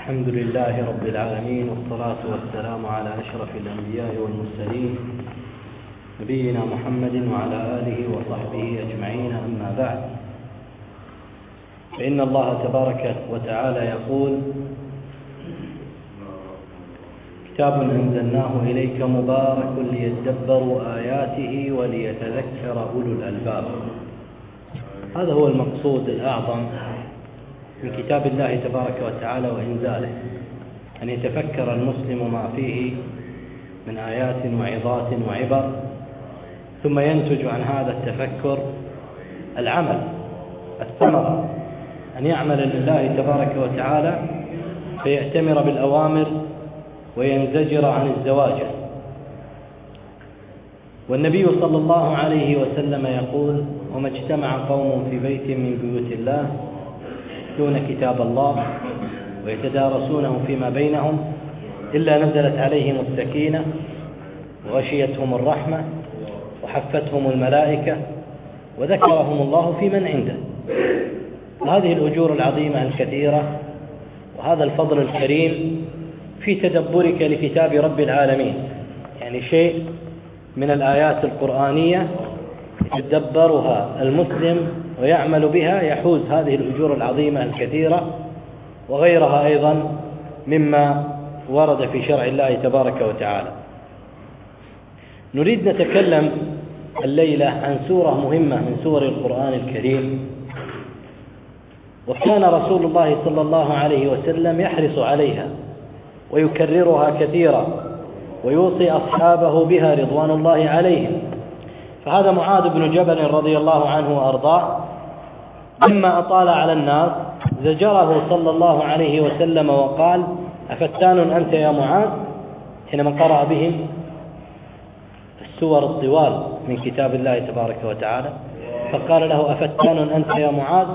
الحمد لله رب العالمين، والصلاة والسلام على أشرف الأنبياء والمرسلين نبينا محمد وعلى آله وصحبه أجمعين. أما بعد، فإن الله تبارك وتعالى يقول: كتاب أنزلناه إليك مبارك ليدبروا آياته وليتذكر أولو الألباب. هذا هو المقصود الأعظم من كتاب الله تبارك وتعالى وإنزاله، أن يتفكر المسلم ما فيه من آيات وعظات وعبر، ثم ينتج عن هذا التفكر العمل، الثمرة، أن يعمل لله تبارك وتعالى فيأتمر بالأوامر وينزجر عن الزواجر. والنبي صلى الله عليه وسلم يقول: وما اجتمع قوم في بيت من بيوت الله يتلون كتاب الله ويتدارسونه فيما بينهم إلا نزلت عليهم السكينة وغشيتهم الرحمة وحفتهم الملائكة وذكرهم الله في من عنده. وهذه الأجور العظيمة الكثيرة وهذا الفضل الكريم في تدبرك لكتاب رب العالمين، يعني شيء من الآيات القرآنية يتدبرها المسلم ويعمل بها يحوز هذه الأجور العظيمة الكثيرة وغيرها أيضا مما ورد في شرع الله تبارك وتعالى. نريد نتكلم الليلة عن سورة مهمة من سور القرآن الكريم، وكان رسول الله صلى الله عليه وسلم يحرص عليها ويكررها كثيرا ويوصي أصحابه بها رضوان الله عليهم. فهذا معاذ بن جبل رضي الله عنه وأرضاه لما أطال على الناس زجره صلى الله عليه وسلم وقال: أفتان أنت يا معاذ، حينما قرأ بهم السور الطوال من كتاب الله تبارك وتعالى، فقال له: أفتان أنت يا معاذ،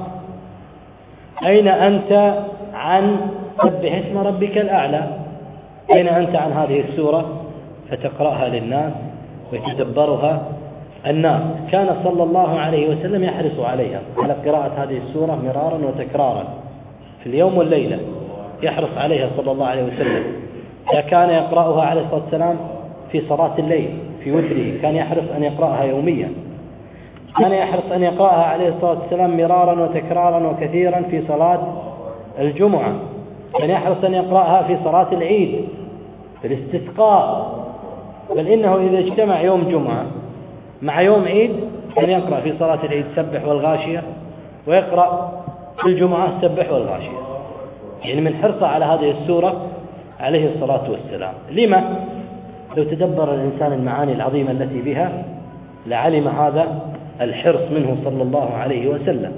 أين أنت عن سبح اسم ربك الأعلى؟ أين أنت عن هذه السورة فتقرأها للناس ويتدبرها الناس؟ كان صلى الله عليه وسلم يحرص عليها، على قراءة هذه السورة مرارا وتكرارا في اليوم والليلة، يحرص عليها صلى الله عليه وسلم. كان يقرأها عليه الصلاة والسلام في صلاة الليل في وتره، كان يحرص أن يقرأها يوميا، كان يحرص أن يقرأها عليه الصلاة والسلام مرارا وتكرارا وكثيرا في صلاة الجمعة، كان يحرص أن يقرأها في صلاة العيد، في الاستسقاء، بل إنه إذا اجتمع يوم جمعة مع يوم عيد كان يقرأ في صلاة العيد سبح والغاشية، ويقرأ في الجمعة سبح والغاشية، يعني من حرصه على هذه السورة عليه الصلاة والسلام. لما؟ لو تدبر الإنسان المعاني العظيمة التي بها لعلم هذا الحرص منه صلى الله عليه وسلم.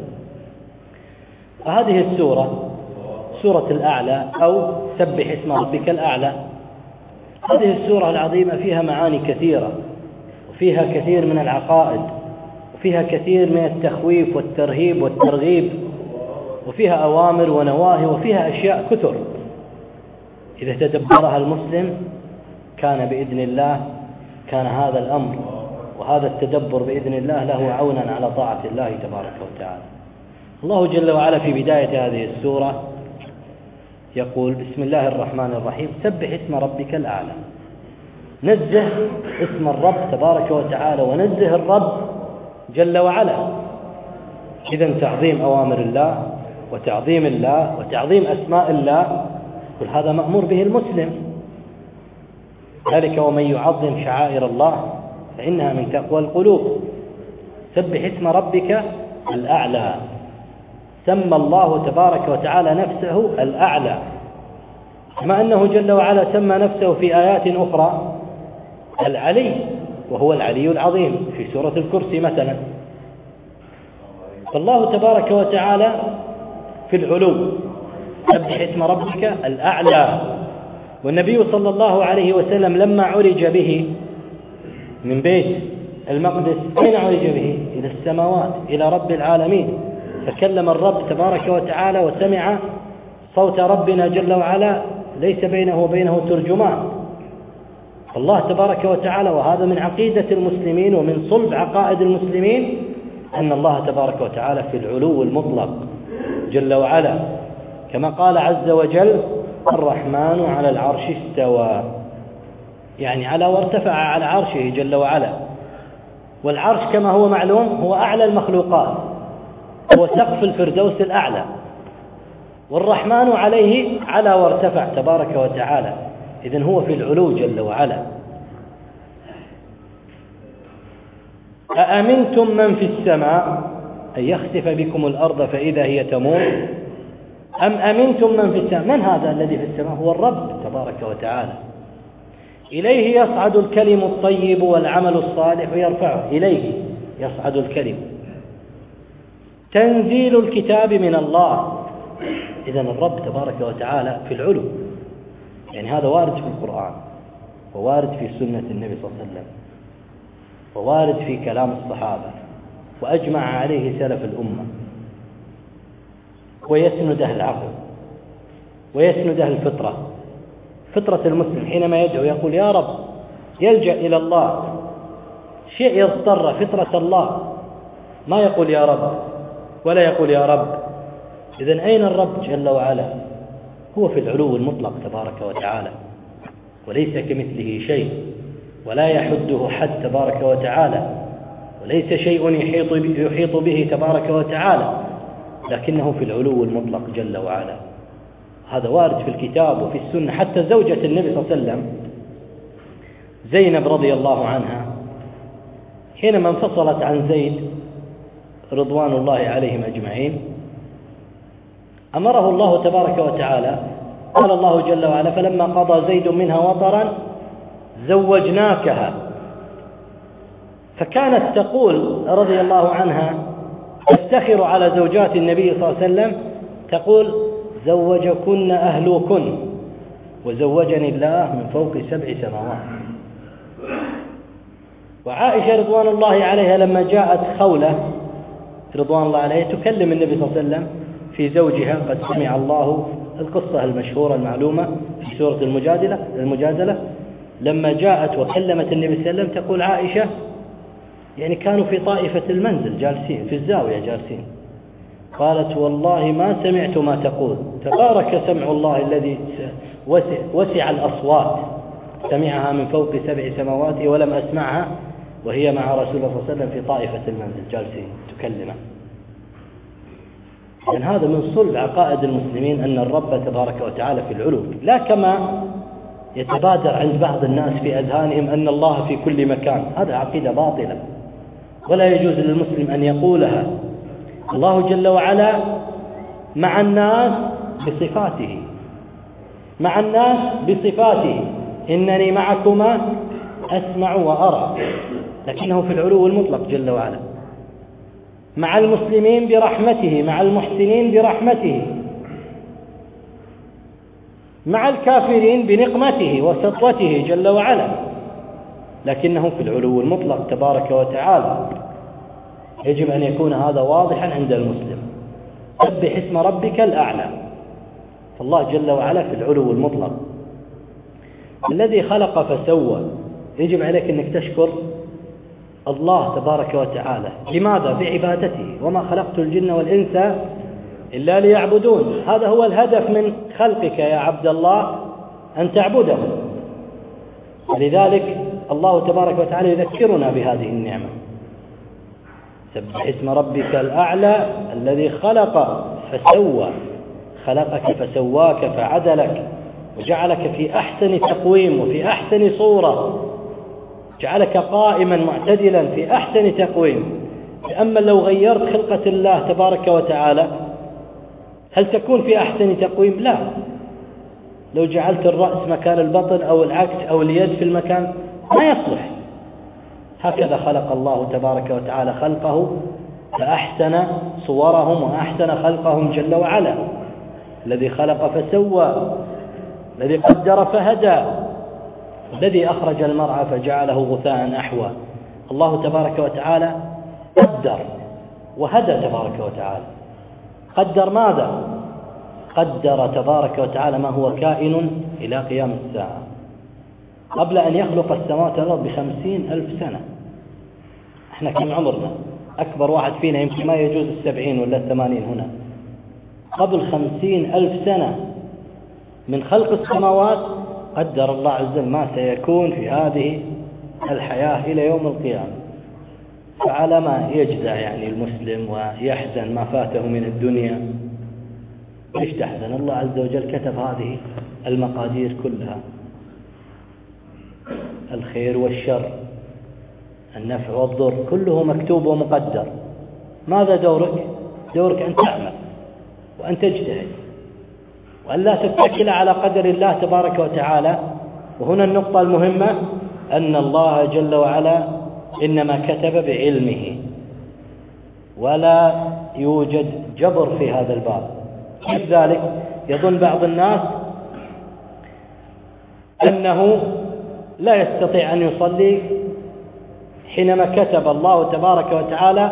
فهذه السورة سورة الأعلى أو سبح اسم ربك الأعلى، هذه السورة العظيمة فيها معاني كثيرة، وفيها كثير من العقائد، وفيها كثير من التخويف والترهيب والترغيب، وفيها أوامر ونواهي، وفيها أشياء كثر. إذا تدبرها المسلم كان بإذن الله كان هذا الأمر وهذا التدبر بإذن الله له عونا على طاعة الله تبارك وتعالى. الله جل وعلا في بداية هذه السورة يقول: بسم الله الرحمن الرحيم، سبح اسم ربك الأعلى. نزه اسم الرب تبارك وتعالى ونزه الرب جل وعلا. إذن تعظيم أوامر الله وتعظيم الله وتعظيم أسماء الله، كل هذا مأمور به المسلم. ذلك ومن يعظم شعائر الله فإنها من تقوى القلوب. سبح اسم ربك الأعلى. سمى الله تبارك وتعالى نفسه الأعلى، كما أنه جل وعلا سمى نفسه في آيات أخرى العلي، وهو العلي العظيم في سورة الكرسي مثلا. فالله تبارك وتعالى في العلو، سبح اسم ربك الأعلى. والنبي صلى الله عليه وسلم لما عرج به من بيت المقدس، أين عرج به؟ إلى السماوات، إلى رب العالمين، فكلم الرب تبارك وتعالى وسمع صوت ربنا جل وعلا ليس بينه وبينه ترجمان. الله تبارك وتعالى، وهذا من عقيدة المسلمين ومن صلب عقائد المسلمين، أن الله تبارك وتعالى في العلو المطلق جل وعلا، كما قال عز وجل: الرحمن على العرش استوى، يعني على وارتفع على عرشه جل وعلا. والعرش كما هو معلوم هو أعلى المخلوقات، هو سقف الفردوس الأعلى، والرحمن عليه على وارتفع تبارك وتعالى، إذن هو في العلو جل وعلا. أأمنتم من في السماء أن يخسف بكم الأرض فإذا هي تمور أم أمنتم من في السماء؟ من هذا الذي في السماء؟ هو الرب تبارك وتعالى. إليه يصعد الكلم الطيب والعمل الصالح يرفعه، إليه يصعد الكلم. تنزيل الكتاب من الله، إذن الرب تبارك وتعالى في العلو، يعني هذا وارد في القرآن ووارد في سنة النبي صلى الله عليه وسلم ووارد في كلام الصحابة وأجمع عليه سلف الأمة، ويسنده العقل ويسنده الفطرة. فطرة المسلم حينما يدعو يقول يا رب، يلجأ إلى الله، شيء يضطر، فطرة الله، ما يقول يا رب ولا يقول يا رب. إذن أين الرب جل وعلا؟ هو في العلو المطلق تبارك وتعالى، وليس كمثله شيء ولا يحده حد تبارك وتعالى، وليس شيء يحيط به تبارك وتعالى، لكنه في العلو المطلق جل وعلا. هذا وارد في الكتاب وفي السنة. حتى زوجة النبي صلى الله عليه وسلم زينب رضي الله عنها حينما انفصلت عن زيد رضوان الله عليهم أجمعين، أمره الله تبارك وتعالى، قال الله جل وعلا فلما قضى زيد منها وطرا زوجناكها. فكانت تقول رضي الله عنها تفتخر على زوجات النبي صلى الله عليه وسلم، تقول زوجكن أهلكن وزوجني الله من فوق 7 سماوات. وعائشة رضوان الله عليها لما جاءت خولة رضوان الله عليها تكلم النبي صلى الله عليه وسلم في زوجها، قد سمع الله، القصة المشهورة المعلومة في سورة المجادلة، لما جاءت وكلمت النبي صلى الله عليه وسلم تقول عائشة يعني كانوا في طائفة المنزل جالسين في الزاوية جالسين، قالت والله ما سمعت ما تقول، تبارك سمع الله الذي وسع الأصوات، سمعها من فوق 7 سماوات ولم أسمعها وهي مع رسول الله صلى الله عليه وسلم في طائفة المنزل جالسين تكلمه. يعني هذا من صلب عقائد المسلمين أن الرب تبارك وتعالى في العلو، لا كما يتبادر عند بعض الناس في أذهانهم أن الله في كل مكان. هذا عقيدة باطلة ولا يجوز للمسلم أن يقولها. الله جل وعلا مع الناس بصفاته، مع الناس بصفاته، إنني معكما أسمع وأرى، لكنه في العلو المطلق جل وعلا. مع المسلمين برحمته، مع المحسنين برحمته، مع الكافرين بنقمته وسطوته جل وعلا، لكنه في العلو المطلق تبارك وتعالى. يجب أن يكون هذا واضحا عند المسلم. سبح اسم ربك الأعلى، فالله جل وعلا في العلو المطلق. الذي خلق فسوى، يجب عليك أنك تشكر الله تبارك وتعالى. لماذا؟ بعبادته. وما خلقت الجن والإنس إلا ليعبدون. هذا هو الهدف من خلقك يا عبد الله، أن تعبده. ولذلك الله تبارك وتعالى يذكرنا بهذه النعمة. سبح اسم ربك الأعلى الذي خلق فسوى، خلقك فسواك فعدلك وجعلك في أحسن تقويم وفي أحسن صورة، جعلك قائما معتدلا في أحسن تقويم. أما لو غيرت خلقة الله تبارك وتعالى هل تكون في أحسن تقويم؟ لا. لو جعلت الرأس مكان البطن أو العكس أو اليد في المكان ما يصلح. هكذا خلق الله تبارك وتعالى خلقه فأحسن صورهم وأحسن خلقهم جل وعلا. الذي خلق فسوى، الذي قدر فهدى، الذي أخرج المرعى فجعله غثاء أحوى. الله تبارك وتعالى قدر وهدى تبارك وتعالى. قدر ماذا؟ قدر تبارك وتعالى ما هو كائن إلى قيام الساعة، قبل أن يخلق السماوات والأرض ب50,000 سنة. احنا كم عمرنا؟ أكبر واحد فينا يمكن ما يجوز 70 ولا 80 هنا. قبل 50,000 سنة من خلق السماوات قدر الله عز وجل ما سيكون في هذه الحياة إلى يوم القيامة. فعلى ما يجزع يعني المسلم ويحزن ما فاته من الدنيا؟ ليش تحزن؟ الله عز وجل كتب هذه المقادير كلها، الخير والشر، النفع والضر، كله مكتوب ومقدر. ماذا دورك؟ دورك أن تعمل وأن تجتهد وأن لا تتكل على قدر الله تبارك وتعالى. وهنا النقطة المهمة، أن الله جل وعلا إنما كتب بعلمه، ولا يوجد جبر في هذا الباب. كيف ذلك؟ يظن بعض الناس أنه لا يستطيع أن يصلي حينما كتب الله تبارك وتعالى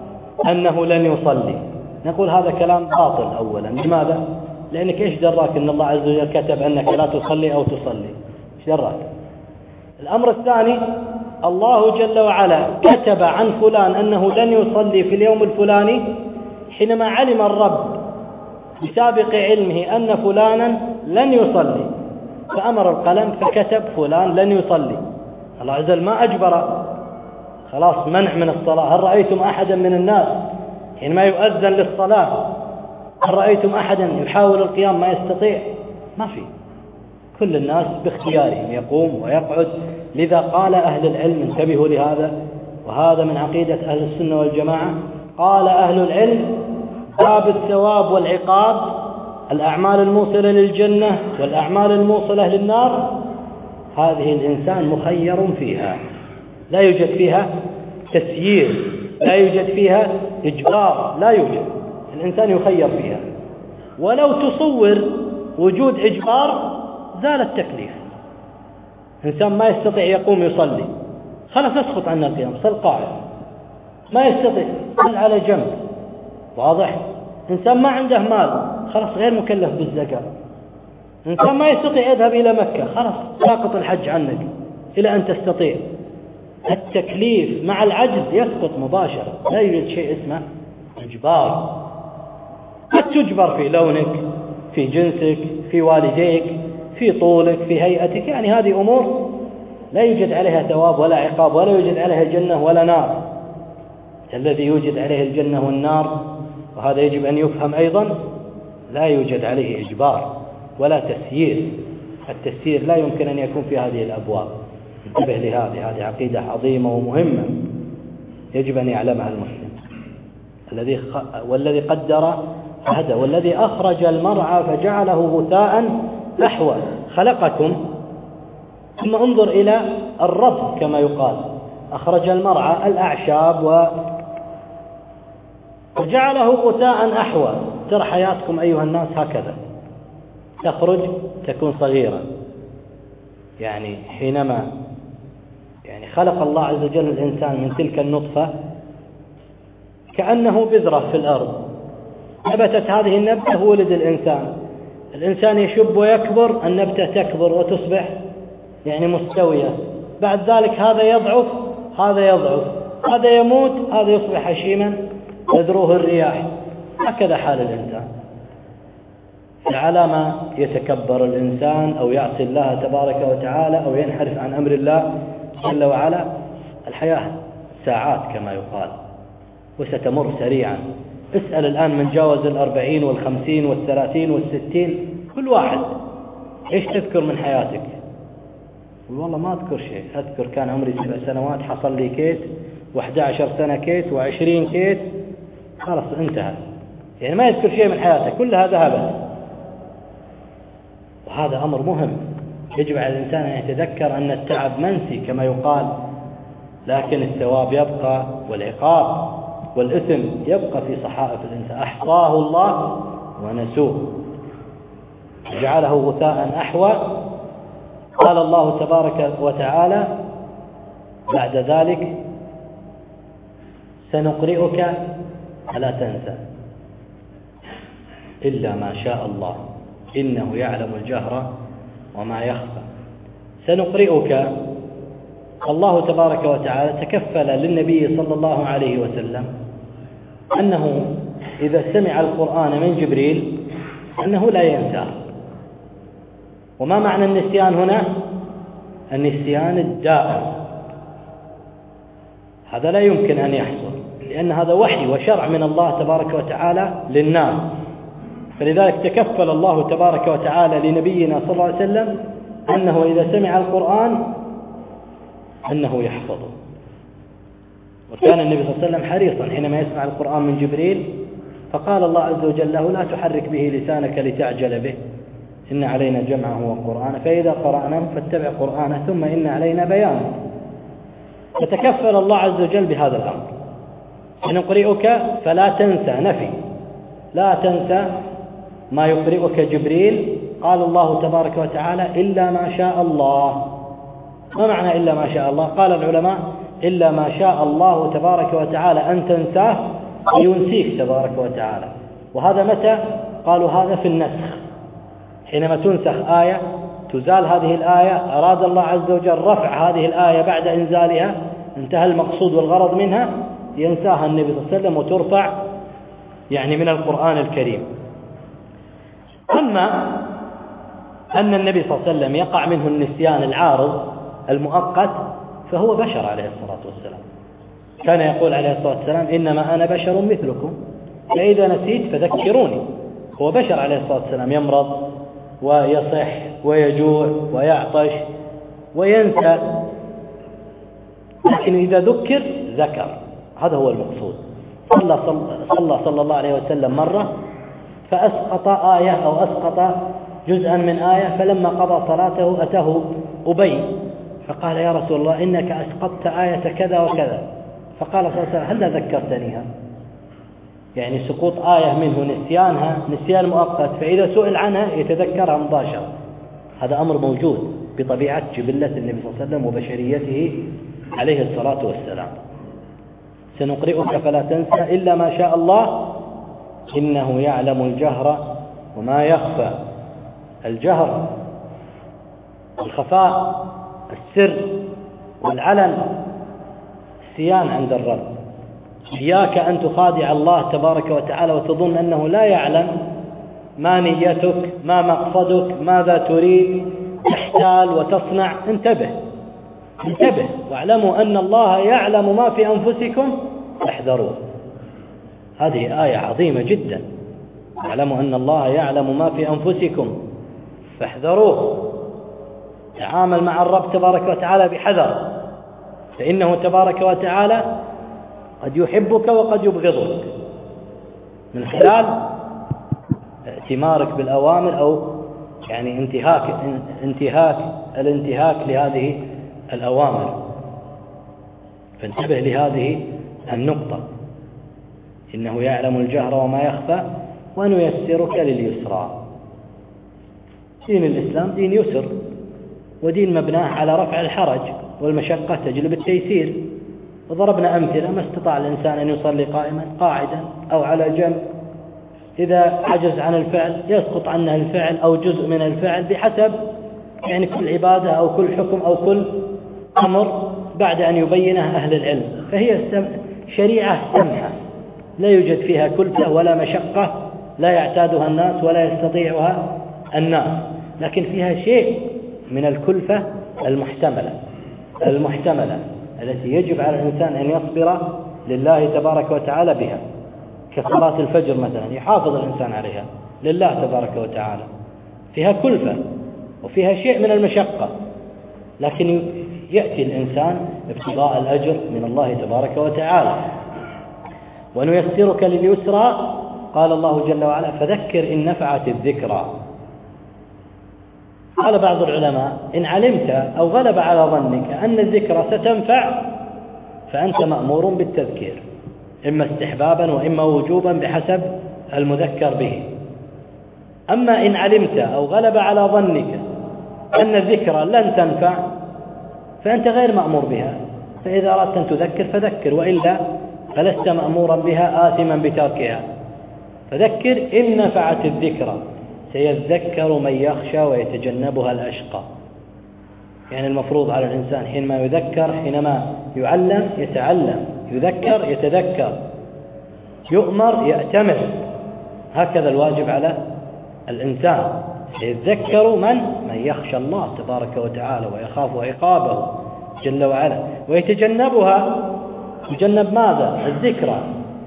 أنه لن يصلي. نقول هذا كلام باطل. أولا لماذا؟ لأنك إيش دراك أن الله عز وجل كتب أنك لا تصلي أو تصلي؟ إيش دراك؟ الأمر الثاني، الله جل وعلا كتب عن فلان أنه لن يصلي في اليوم الفلاني حينما علم الرب بسابق علمه أن فلانا لن يصلي، فأمر القلم فكتب فلان لن يصلي. الله عز وجل ما أجبر، خلاص منع من الصلاة. هل رأيتم أحدا من الناس حينما يؤذن للصلاة، هل رأيتم أحدا يحاول القيام ما يستطيع؟ ما في. كل الناس باختيارهم يقوم ويقعد. لذا قال أهل العلم، انتبهوا لهذا، وهذا من عقيدة أهل السنة والجماعة، قال أهل العلم: باب الثواب والعقاب، الأعمال الموصلة للجنة والأعمال الموصلة للنار، هذه الإنسان مخير فيها، لا يوجد فيها تسيير، لا يوجد فيها إجبار، لا يوجد. الإنسان يخير فيها. ولو تصور وجود إجبار زال التكليف. إنسان ما يستطيع يقوم يصلي، خلاص اسقط عنا القيام، صل قاعد. ما يستطيع، صل على جنب. واضح؟ إنسان ما عنده مال، خلاص غير مكلف بالزكاة. إنسان ما يستطيع يذهب إلى مكة، خلاص ساقط الحج عنك إلى أن تستطيع. التكليف مع العجز يسقط مباشرة، لا يوجد شيء اسمه إجبار. قد تجبر في لونك، في جنسك، في والديك، في طولك، في هيئتك، يعني هذه أمور لا يوجد عليها ثواب ولا عقاب، ولا يوجد عليها جنة ولا نار. الذي يوجد عليه الجنة والنار، وهذا يجب أن يفهم أيضا، لا يوجد عليه إجبار ولا تسيير. التسيير لا يمكن أن يكون في هذه الأبواب. انتبه لهذه، هذه عقيدة عظيمة ومهمة يجب أن يعلمها المسلم. والذي قدر فهدى، والذي أخرج المرعى فجعله غثاء أحوى، خلقكم. ثم انظر إلى الربط كما يقال، أخرج المرعى الأعشاب وجعله غثاء أحوى. ترى حياتكم أيها الناس هكذا، تخرج تكون صغيرة. يعني حينما خلق الله عز وجل الإنسان من تلك النطفة كأنه بذرة في الأرض، نبتت هذه النبتة ولد الإنسان يشب ويكبر، النبتة تكبر وتصبح مستوية. بعد ذلك هذا يضعف، هذا يضعف، هذا يموت، هذا يصبح هشيما تذروه الرياح. هكذا حال الإنسان. فعلى ما يتكبر الإنسان أو يعصي الله تبارك وتعالى أو ينحرف عن أمر الله جل وعلا، الحياة ساعات كما يقال، وستمر سريعا. اسأل الآن من جاوز 40 و50 و30 و60، كل واحد إيش تذكر من حياتك؟ والله ما أذكر شيء، أذكر كان عمري 7 سنوات حصل لي كيت، و11 سنة كيت، و20 كيت، خلاص انتهى. ما يذكر شيء من حياته، كلها ذهبت. وهذا أمر مهم، يجب على الإنسان أن يتذكر أن التعب منسي كما يقال، لكن الثواب يبقى، والعقاب والإثم يبقى في صحائف الإنسان. أحصاه الله ونسوه، جعله غثاء أحوى. قال الله تبارك وتعالى بعد ذلك: سنقرئك فلا تنسى إلا ما شاء الله إنه يعلم الجهر وما يخفى. سنقرئك، الله تبارك وتعالى تكفل للنبي صلى الله عليه وسلم أنه إذا سمع القرآن من جبريل أنه لا ينساه، وما معنى النسيان هنا؟ النسيان الدائم، هذا لا يمكن أن يحصل، لأن هذا وحي وشرع من الله تبارك وتعالى للناس. فلذلك تكفل الله تبارك وتعالى لنبينا صلى الله عليه وسلم أنه إذا سمع القرآن أنه يحفظه. وكان النبي صلى الله عليه وسلم حريصا حينما يسمع القرآن من جبريل، فقال الله عز وجل له: لا تحرك به لسانك لتعجل به، إن علينا جمعه وقرآنه، فإذا قرأناه فاتبع قرآنه ثم إن علينا بيانه. فتكفل الله عز وجل بهذا الأمر: سنقرئك فلا تنسى، نفي، لا تنسى ما يقرئك جبريل. قال الله تبارك وتعالى: إلا ما شاء الله. ما معنى إلا ما شاء الله؟ قال العلماء: إلا ما شاء الله تبارك وتعالى أن تنساه ينسيك تبارك وتعالى. وهذا متى؟ قالوا هذا في النسخ، حينما تنسخ آية تزال هذه الآية، أراد الله عز وجل رفع هذه الآية بعد إنزالها، انتهى المقصود والغرض منها، ينساها النبي صلى الله عليه وسلم وترفع يعني من القرآن الكريم. أما أن النبي صلى الله عليه وسلم يقع منه النسيان العارض المؤقت، فهو بشر عليه الصلاة والسلام. كان يقول عليه الصلاة والسلام: إنما أنا بشر مثلكم فإذا نسيت فذكروني. هو بشر عليه الصلاة والسلام، يمرض ويصح ويجوع ويعطش وينسى، لكن إذا ذكر ذكر. هذا هو المقصود. صلى الله عليه وسلم مرة فأسقط آية أو أسقط جزءا من آية، فلما قضى صلاته أتاه أبي فقال: يا رسول الله إنك أسقطت آية كذا وكذا. فقال صلى الله عليه وسلم: هل ذكرتنيها؟ يعني سقوط آية منه نسيانها نسيان مؤقت، فإذا سئل عنها يتذكرها مباشرة. هذا أمر موجود بطبيعة جبلة النبي صلى الله عليه وسلم وبشريته عليه الصلاة والسلام. سنقرئك فلا تنسى إلا ما شاء الله إنه يعلم الجهر وما يخفى. الجهر، الخفاء، السر والعلن سيان عند الرب. إياك أن تخادع الله تبارك وتعالى وتظن أنه لا يعلم ما نيتك، ما مقصدك، ماذا تريد، تحتال وتصنع. انتبه واعلموا أن الله يعلم ما في أنفسكم فاحذروه. هذه آية عظيمة جدا. اعلموا أن الله يعلم ما في أنفسكم فاحذروه. تعامل مع الرب تبارك وتعالى بحذر، فإنه تبارك وتعالى قد يحبك وقد يبغضك من خلال ائتمارك بالأوامر أو يعني الانتهاك لهذه الأوامر. فانتبه لهذه النقطة: إنه يعلم الجهر وما يخفى ونيسرك لليسرى. دين الإسلام دين يسر، ودين مبناه على رفع الحرج، والمشقة تجلب التيسير. وضربنا أمثلة: ما استطاع الإنسان أن يصلي قائما قاعدا أو على جنب، إذا عجز عن الفعل يسقط عنه الفعل أو جزء من الفعل بحسب يعني كل عبادة أو كل حكم أو كل أمر بعد أن يبينه أهل العلم. فهي شريعة سمحة لا يوجد فيها كلفة ولا مشقة لا يعتادها الناس ولا يستطيعها الناس، لكن فيها شيء من الكلفة المحتملة التي يجب على الإنسان أن يصبر لله تبارك وتعالى بها، كصلاة الفجر مثلا يحافظ الإنسان عليها لله تبارك وتعالى، فيها كلفة وفيها شيء من المشقة، لكن يأتي الإنسان ابتغاء الأجر من الله تبارك وتعالى. ونيسرك لليسرى، قال الله جل وعلا: فذكر إن نفعت الذكرى. قال بعض العلماء: إن علمت أو غلب على ظنك أن الذكرى ستنفع فأنت مأمور بالتذكير، إما استحبابا وإما وجوبا بحسب المذكر به. أما إن علمت أو غلب على ظنك أن الذكرى لن تنفع فأنت غير مأمور بها، فإذا أردت أن تذكر فذكر، وإلا فلست مأمورا بها آثما بتركها. فذكر إن نفعت الذكرى، سيذكر من يخشى ويتجنبها الأشقى. يعني المفروض على الإنسان حينما يذكر، حينما يعلم يتعلم، يذكر يتذكر، يؤمر يأتمر. هكذا الواجب على الإنسان. يذكر من يخشى الله تبارك وتعالى ويخاف عقابه جل وعلا، ويتجنبها. يتجنب ماذا؟ الذكرى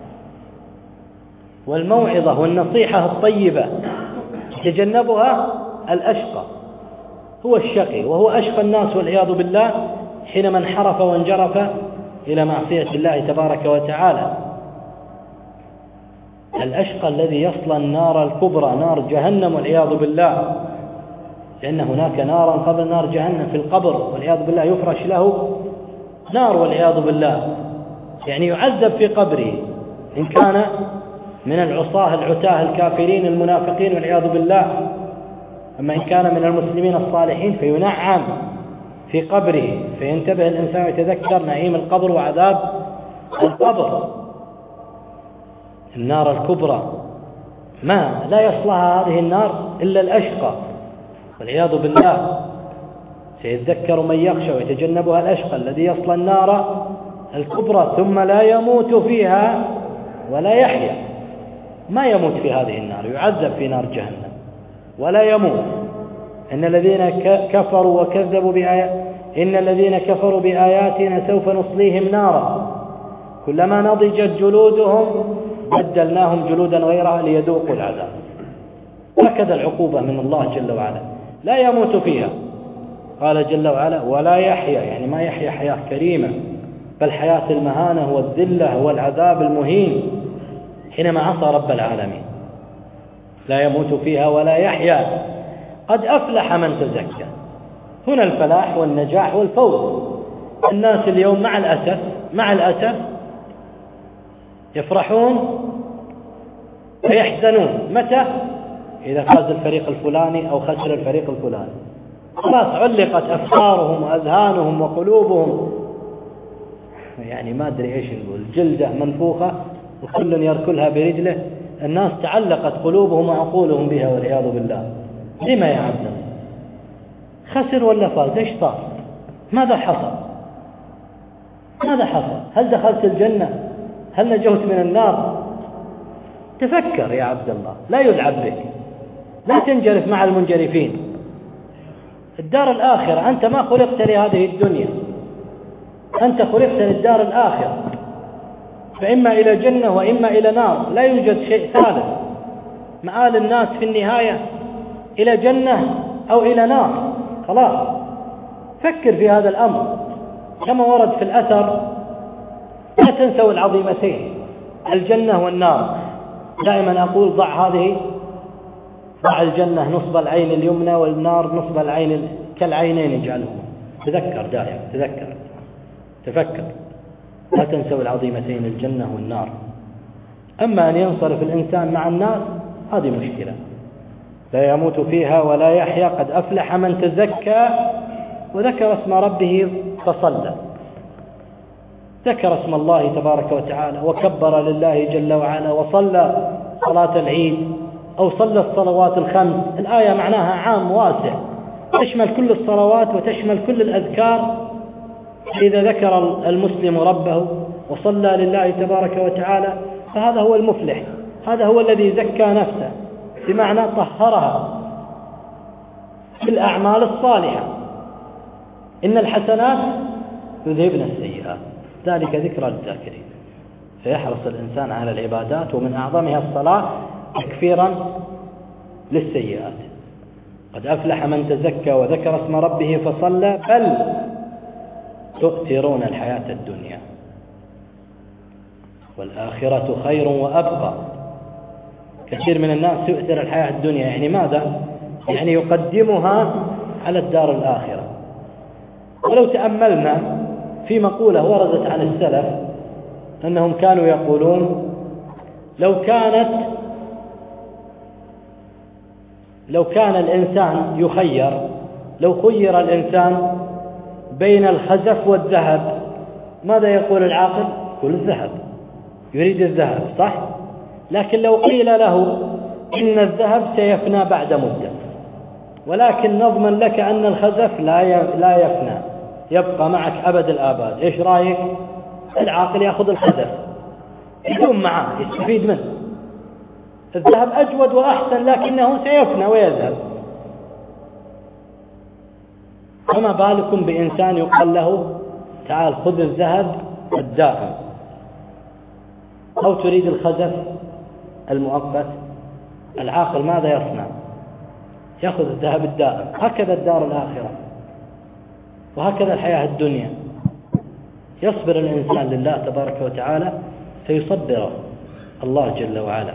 والموعظة والنصيحة الطيبة. يتجنبها الأشقى، هو الشقي، وهو أشقى الناس والعياذ بالله حينما انحرف وانجرف إلى معصية الله تبارك وتعالى. الأشقى الذي يصلى النار الكبرى، نار جهنم والعياذ بالله، لأن هناك نارا قبل نار جهنم في القبر والعياذ بالله، يفرش له نار والعياذ بالله، يعني يعذب في قبره إن كان من العصاة العتاه الكافرين المنافقين والعياذ بالله. أما إن كان من المسلمين الصالحين فينعم في قبره، فينتبه الإنسان ويتذكر نعيم القبر وعذاب القبر. النار الكبرى ما لا يصلها هذه النار إلا الأشقى والعياذ بالله. سيذكر من يخشى ويتجنبها الأشقى الذي يصلى النار الكبرى ثم لا يموت فيها ولا يحيا. ما يموت في هذه النار، يعذب في نار جهنم ولا يموت. إن الذين كفروا وكذبوا إن الذين كفروا بآياتنا سوف نصليهم نارا كلما نضجت جلودهم بدلناهم جلودا غيرها ليذوقوا العذاب. هكذا العقوبة من الله جل وعلا، لا يموت فيها. قال جل وعلا ولا يحيا، يعني ما يحيا حياة كريمة، بل حياة المهانة والذلة والعذاب المهين حينما عصى رب العالمين. لا يموت فيها ولا يحيا، قد أفلح من تزكى. هنا الفلاح والنجاح والفوز. الناس اليوم مع الأسف يفرحون ويحزنون متى؟ إذا فاز الفريق الفلاني أو خسر الفريق الفلاني. خلاص علقت أفكارهم وأذهانهم وقلوبهم، يعني ما أدري إيش نقول، جلدة منفوخة وكل يركلها برجله. الناس تعلقت قلوبهم وعقولهم بها والعياذ بالله. لما يا عبد الله؟ خسر ولا فاز؟ إيش صار؟ ماذا حصل؟ هل دخلت الجنة؟ هل نجوت من النار؟ تفكر يا عبد الله، لا يلعب بك، لا تنجرف مع المنجرفين. الدار الآخرة، أنت ما خلقت لهذه الدنيا، أنت خلقت للدار الآخرة، فإما إلى جنة وإما إلى نار، لا يوجد شيء ثالث. مآل الناس في النهاية إلى جنة أو إلى نار. خلاص فكر في هذا الأمر كما ورد في الأثر. لا تنسوا العظيمتين، الجنة والنار. دائما أقول ضع الجنة نصب العين اليمنى والنار نصب العين كالعينين اجعلهما. تذكر دائما، تفكر، لا تنسوا العظيمتين الجنة والنار. أما أن ينصرف الإنسان مع الناس هذه مشكلة. لا يموت فيها ولا يحيا، قد أفلح من تزكى وذكر اسم ربه فصلى. ذكر اسم الله تبارك وتعالى وكبر لله جل وعلا وصلى صلاة العيد أو صلى الصلوات الخمس. الآية معناها عام واسع، تشمل كل الصلوات وتشمل كل الأذكار. إذا ذكر المسلم ربه وصلى لله تبارك وتعالى فهذا هو المفلح، هذا هو الذي زكى نفسه، بمعنى طهرها بالأعمال الصالحة. إن الحسنات يذهبن السيئات، ذلك ذكرى للذاكرين. فيحرص الإنسان على العبادات، ومن أعظمها الصلاة تكفيرا للسيئات. قد أفلح من تزكى وذكر اسم ربه فصلى بل تؤثرون الحياة الدنيا والآخرة خير وأبقى. كثير من الناس يؤثر الحياة الدنيا، يعني ماذا؟ يعني يقدمها على الدار الآخرة. ولو تأملنا في مقولة وردت عن السلف أنهم كانوا يقولون لو كان الإنسان لو خير الإنسان بين الخزف والذهب ماذا يقول العاقل؟ يقول الذهب، يريد الذهب، صح؟ لكن لو قيل له إن الذهب سيفنى بعد مدة، ولكن نضمن لك أن الخزف لا يفنى، يبقى معك أبد الآباد، إيش رأيك؟ العاقل يأخذ الخزف، يدوم معه، يستفيد منه. الذهب أجود وأحسن لكنه سيفنى ويذهب، فما بالكم بإنسان يقال له تعال خذ الذهب الدائم، أو تريد الخزف المؤقت، العاقل ماذا يصنع؟ يأخذ الذهب الدائم. هكذا الدار الآخرة وهكذا الحياة الدنيا، يصبر الإنسان لله تبارك وتعالى فيصبره الله جل وعلا.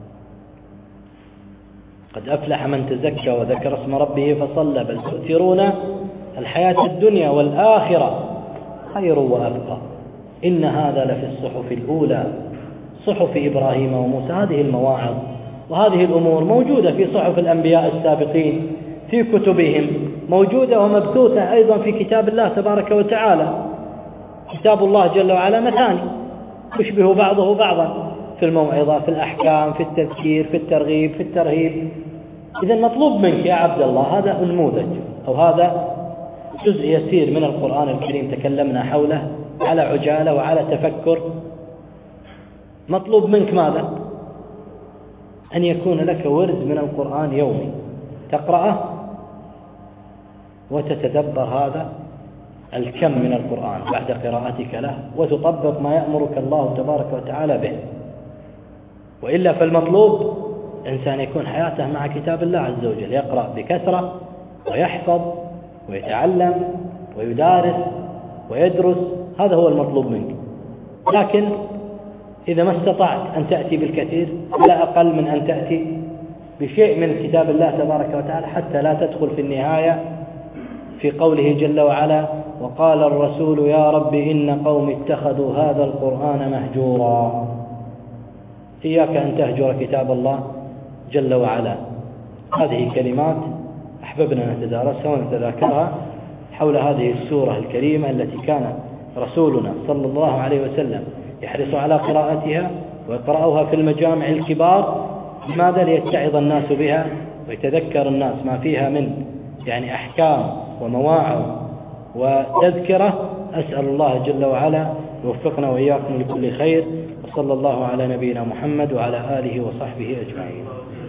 قد أفلح من تزكى وذكر اسم ربه فصلى بل تؤثرون الحياة الدنيا والآخرة خير وأبقى إن هذا لفي الصحف الأولى صحف إبراهيم وموسى. هذه المواعظ وهذه الأمور موجودة في صحف الأنبياء السابقين في كتبهم، موجودة ومبثوثة أيضا في كتاب الله تبارك وتعالى. كتاب الله جل وعلا مثاني يشبه بعضه بعضا في الموعظة، في الأحكام، في التذكير، في الترغيب، في الترهيب. إذا مطلوب منك يا عبد الله، هذا نموذج أو هذا جزء يسير من القرآن الكريم تكلمنا حوله على عجالة وعلى تفكر. مطلوب منك ماذا؟ أن يكون لك ورد من القرآن يومي تقرأه وتتدبر هذا الكم من القرآن بعد قراءتك له، وتطبق ما يأمرك الله تبارك وتعالى به. وإلا فالمطلوب إنسان يكون حياته مع كتاب الله عز وجل، يقرأ بكثرة ويحفظ ويتعلم ويدارس ويدرس، هذا هو المطلوب منك. لكن إذا ما استطعت أن تأتي بالكثير لا أقل من أن تأتي بشيء من كتاب الله تبارك وتعالى حتى لا تدخل في النهاية في قوله جل وعلا وقال الرسول يا رب إن قوم اتخذوا هذا القرآن مهجورا. إياك أن تهجر كتاب الله جل وعلا. هذه كلمات أحببنا نتدارسها ونتذاكرها حول هذه السورة الكريمة التي كان رسولنا صلى الله عليه وسلم يحرص على قراءتها ويقرأوها في المجامع الكبار. لماذا؟ ليتعظ الناس بها ويتذكر الناس ما فيها من أحكام ومواعظ وتذكرة. أسأل الله جل وعلا يوفقنا وإياكم لكل خير، وصلى الله على نبينا محمد وعلى آله وصحبه أجمعين.